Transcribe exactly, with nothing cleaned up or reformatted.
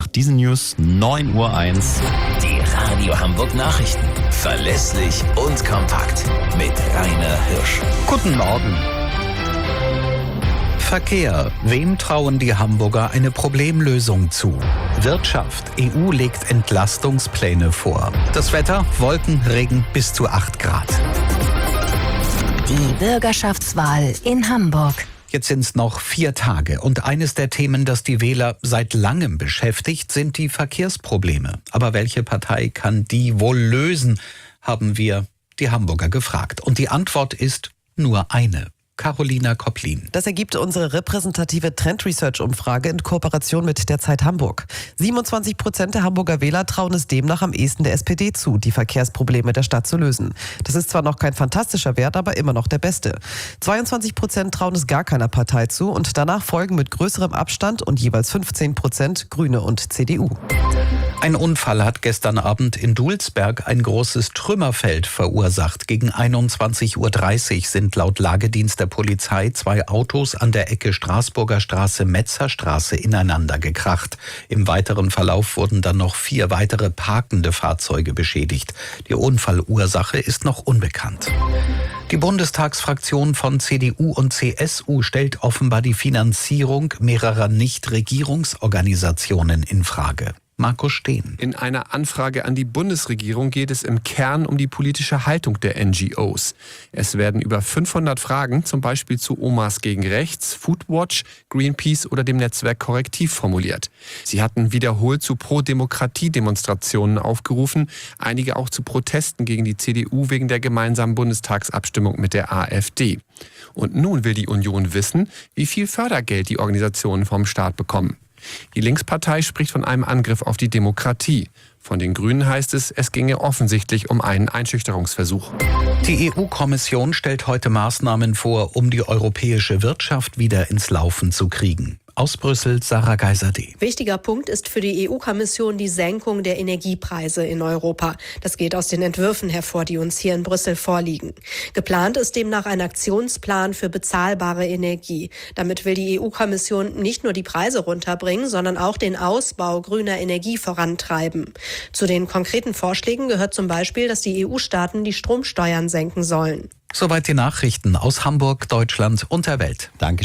diesen News neun Uhr eins. Die Radio Hamburg Nachrichten. Verlässlich und kompakt. Mit Rainer Hirsch. Guten Morgen. Verkehr. Wem trauen die Hamburger eine Problemlösung zu? Wirtschaft. E U legt Entlastungspläne vor. Das Wetter. Wolken, Regen bis zu acht Grad. Die Bürgerschaftswahl in Hamburg. Jetzt sind es noch vier Tage und eines der Themen, das die Wähler seit langem beschäftigt, sind die Verkehrsprobleme. Aber welche Partei kann die wohl lösen, haben wir die Hamburger gefragt. Und die Antwort ist nur eine. Carolina Kopplin. Das ergibt unsere repräsentative Trend Research Umfrage in Kooperation mit der Zeit Hamburg. siebenundzwanzig Prozent der Hamburger Wähler trauen es demnach am ehesten der S P D zu, die Verkehrsprobleme der Stadt zu lösen. Das ist zwar noch kein fantastischer Wert, aber immer noch der beste. zweiundzwanzig Prozent trauen es gar keiner Partei zu und danach folgen mit größerem Abstand und jeweils fünfzehn Prozent Grüne und C D U. Ein Unfall hat gestern Abend in Dulsberg ein großes Trümmerfeld verursacht. Gegen einundzwanzig Uhr dreißig sind laut Lagedienst der Polizei zwei Autos an der Ecke Straßburger Straße-Metzerstraße ineinander gekracht. Im weiteren Verlauf wurden dann noch vier weitere parkende Fahrzeuge beschädigt. Die Unfallursache ist noch unbekannt. Die Bundestagsfraktion von C D U und C S U stellt offenbar die Finanzierung mehrerer Nichtregierungsorganisationen in Frage. Markus Steen. In einer Anfrage an die Bundesregierung geht es im Kern um die politische Haltung der N G Os. Es werden über fünfhundert Fragen, zum Beispiel zu Omas gegen Rechts, Foodwatch, Greenpeace oder dem Netzwerk Korrektiv formuliert. Sie hatten wiederholt zu Pro-Demokratie-Demonstrationen aufgerufen, einige auch zu Protesten gegen die C D U wegen der gemeinsamen Bundestagsabstimmung mit der AfD. Und nun will die Union wissen, wie viel Fördergeld die Organisationen vom Staat bekommen. Die Linkspartei spricht von einem Angriff auf die Demokratie. Von den Grünen heißt es, es ginge offensichtlich um einen Einschüchterungsversuch. Die E U-Kommission stellt heute Maßnahmen vor, um die europäische Wirtschaft wieder ins Laufen zu kriegen. Aus Brüssel, Sarah Geiser-D. Wichtiger Punkt ist für die E U-Kommission die Senkung der Energiepreise in Europa. Das geht aus den Entwürfen hervor, die uns hier in Brüssel vorliegen. Geplant ist demnach ein Aktionsplan für bezahlbare Energie. Damit will die E U-Kommission nicht nur die Preise runterbringen, sondern auch den Ausbau grüner Energie vorantreiben. Zu den konkreten Vorschlägen gehört zum Beispiel, dass die E U-Staaten die Stromsteuern senken sollen. Soweit die Nachrichten aus Hamburg, Deutschland und der Welt. Danke.